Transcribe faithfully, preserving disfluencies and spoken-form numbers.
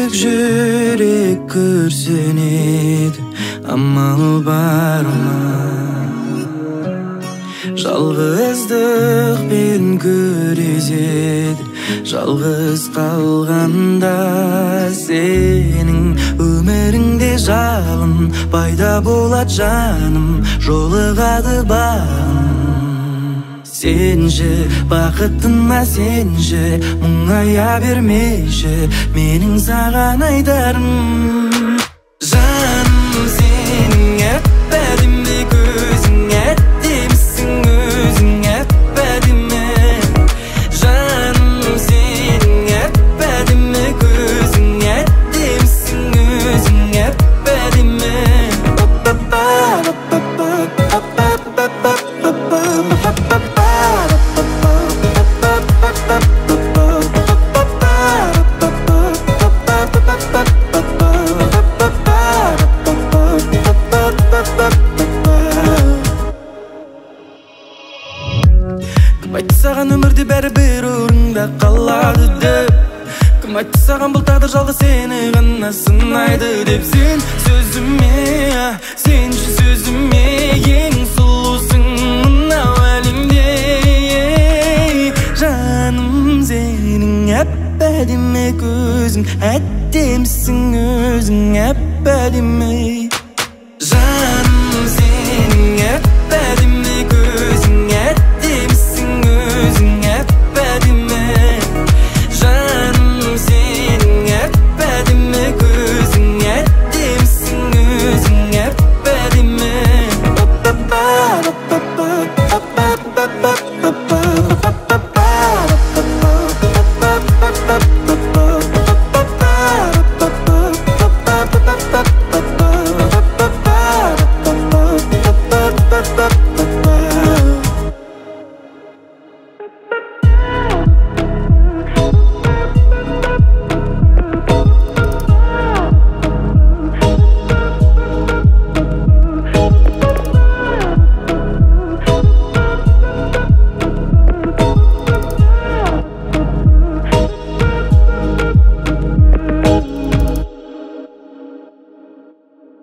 Жүрек жүрек көрсөнеді, амал бар ма? Жалғыздықпен көрезеді, жалғыз қалғанда сенің өміріңде жалын пайда болады жаным, жолығады бағым. Сенші бақытына сенші, мұңая бермеші, менің саған айтарым. Жаным сенің әп-әдемі көзің, әдемісің өзің әп-әдемі. Жаным сенің әп-әдемі көзің, әдемісің өзің әп-әдемі. Кім айтты саған өмірде бәрі бір орында қалады деп? Кім айтты саған бұл тағдыр жалғыз сені ғана сынайды деп? Сен сөзіме, сенші сөзіме, ең сұлусың мынау әлемде. Жаным сенің әп-әдемі көзің, әдемісің өзің әп-әдемі.